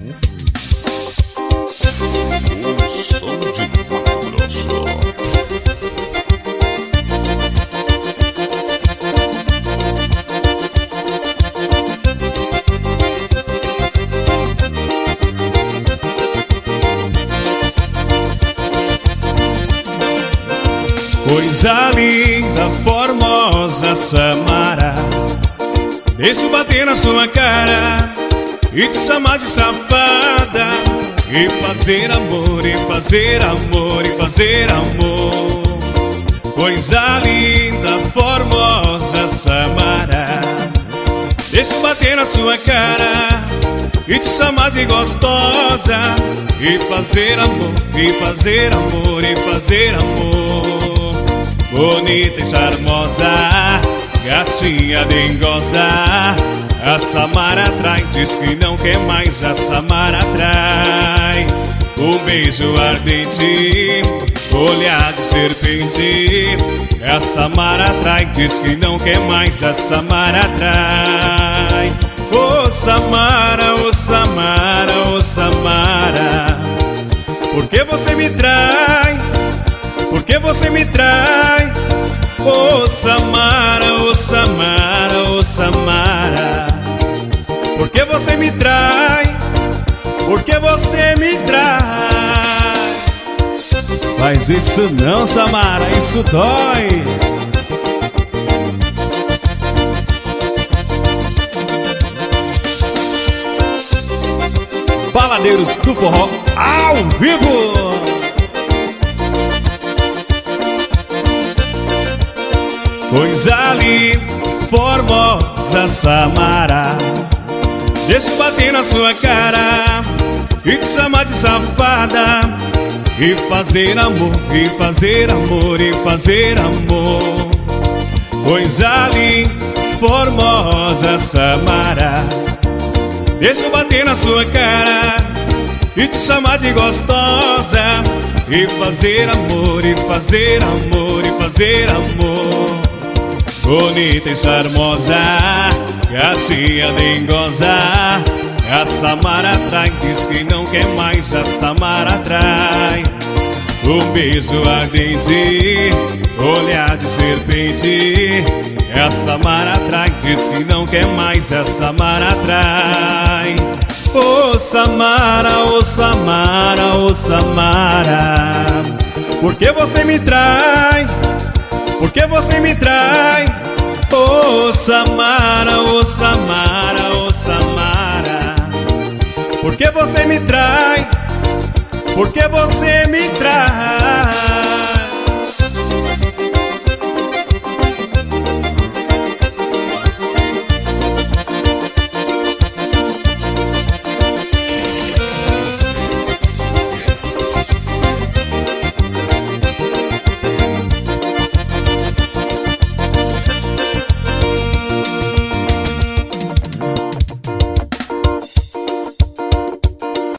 som de Mato Grosso. Coisa linda, formosa Samara, deixo bater na sua cara e te chamar de safada, e fazer amor, e fazer amor, e fazer amor. Coisa linda, formosa Samara, deixo bater na sua cara e te chamar de gostosa, e fazer amor, e fazer amor, e fazer amor. Bonita e charmosa, gatinha dengosa, a Samara atrai, diz que não quer mais, a Samara atrai. Um beijo ardente, olhar de serpente, a Samara atrai, diz que não quer mais, a Samara atrai. Oh Samara, oh Samara, oh Samara, por que você me trai? Por que você me trai? Oh Samara, oh Samara, oh Samara, por que você me trai? Por que você me trai? Faz isso não, Samara, isso dói. Baladeiros do Forró ao vivo. Coisa linda, formosa Samara, deixa eu bater na sua cara e te chamar de safada, e fazer amor, e fazer amor, e fazer amor. Coisa linda, formosa Samara, deixa eu bater na sua cara e te chamar de gostosa, e fazer amor, e fazer amor, e fazer amor. Bonita e charmosa, gatinha dengosa, a Samara atrai, diz que não quer mais, a Samara atrai. Um beijo ardente, olhar de serpente, a Samara atrai, diz que não quer mais, a Samara atrai. Oh Samara, oh Samara, oh Samara, por que você me trai? Por que você me trai? Oh Samara, oh Samara, oh Samara, por que você me trai? Por que você me trai?